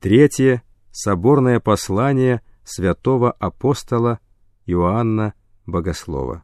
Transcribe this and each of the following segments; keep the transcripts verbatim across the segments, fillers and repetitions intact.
Третье. Соборное послание святого апостола Иоанна Богослова.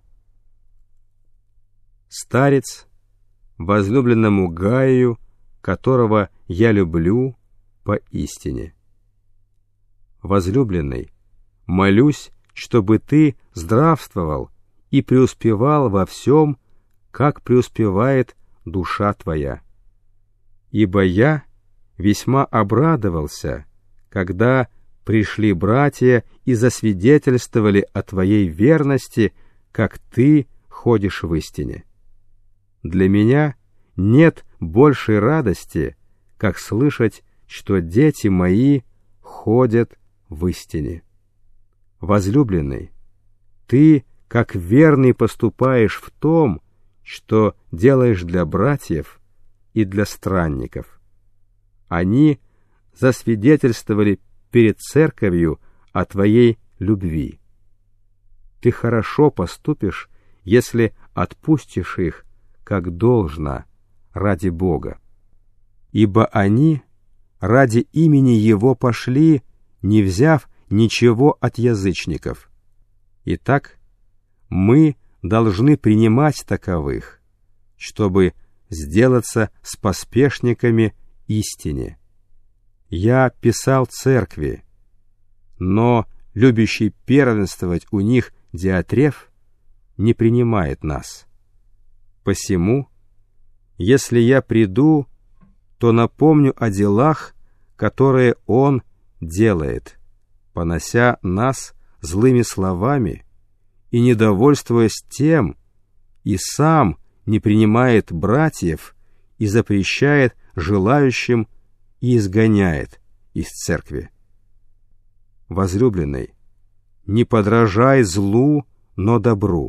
Старец, возлюбленному Гаю, которого я люблю поистине. Возлюбленный, молюсь, чтобы ты здравствовал и преуспевал во всем, как преуспевает душа твоя. Ибо я весьма обрадовался, когда пришли братья и засвидетельствовали о твоей верности, как ты ходишь в истине. Для меня нет большей радости, как слышать, что дети мои ходят в истине. Возлюбленный, ты, как верный, поступаешь в том, что делаешь для братьев и для странников. Они засвидетельствовали перед церковью о твоей любви. Ты хорошо поступишь, если отпустишь их, как должно, ради Бога. Ибо они ради имени Его пошли, не взяв ничего от язычников. Итак, мы должны принимать таковых, чтобы сделаться споспешниками истине. Я писал церкви, но любящий первенствовать у них Диатреф не принимает нас. Посему, если я приду, то напомню о делах, которые он делает, понося нас злыми словами и недовольствуясь тем, и сам не принимает братьев и запрещает желающим и изгоняет из церкви. Возлюбленный, не подражай злу, но добру.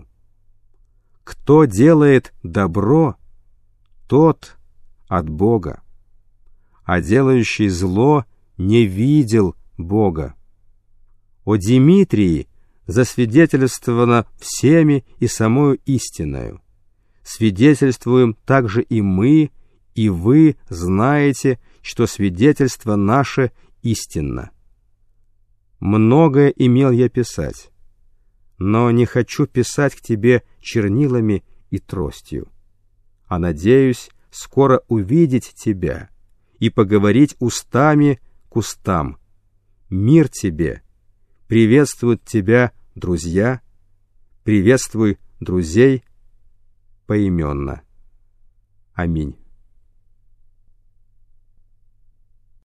Кто делает добро, тот от Бога, а делающий зло не видел Бога. О Димитрии засвидетельствовано всеми и самою истиною. Свидетельствуем также и мы, и вы знаете, что свидетельство наше истинно. Многое имел я писать, но не хочу писать к тебе чернилами и тростью, а надеюсь скоро увидеть тебя и поговорить устами к устам. Мир тебе! Приветствуют тебя друзья, приветствуй друзей поименно. Аминь.